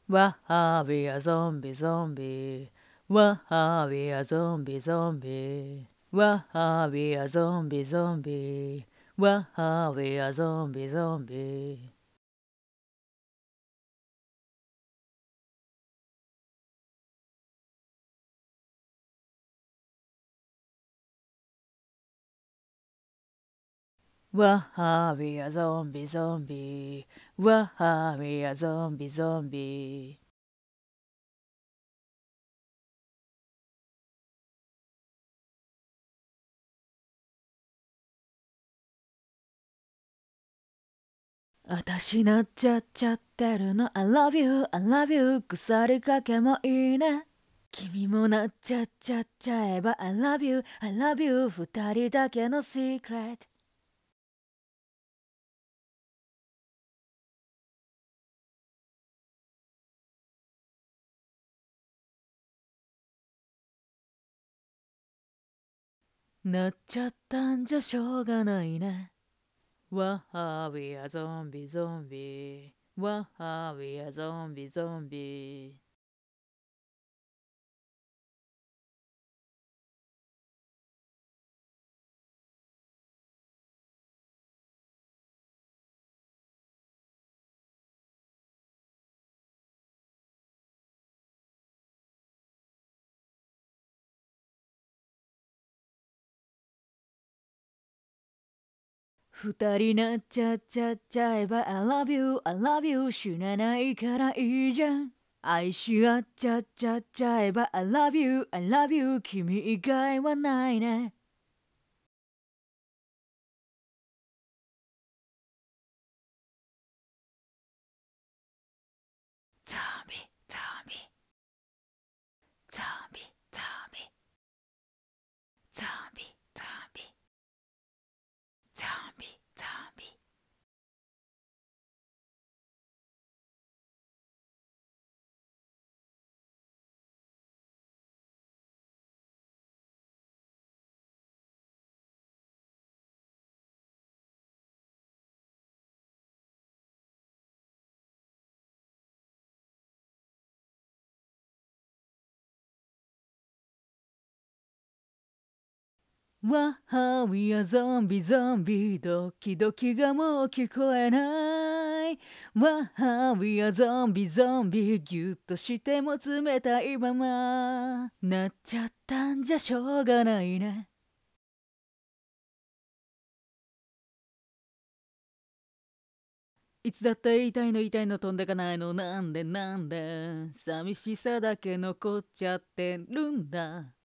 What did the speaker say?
Wahhabi a zombie zombie. Wahhabi a zombie zombie. Wahhabi a zombie zombie. Wahhabi a zombie zombie. Wahhabi a zombie zombie. Wahhabi a zombie zombie. 私なっちゃっちゃってるの I love you, I love you 腐りかけもいいね君もなっちゃっちゃっちゃえば I love you, I love you 二人だけの secret なっちゃったんじゃしょうがないね Wahhabi a zombie zombie Wahhabi a zombie zombie 二人なっちゃっちゃっちゃえば I love you, I love you 死なないからいいじゃん愛し合っちゃっちゃっちゃえば I love you, I love you 君以外はないねゾンビゾンビゾンビゾンビゾンビゾンビゾンビゾンビわはみやゾンビゾンビドキドキがもう聞こえないわはみやゾンビゾンビギュッとしても冷たいままなっちゃったんじゃしょうがないねいつだって言いたいの飛んでかないのなんで寂しさだけ残っちゃってるんだ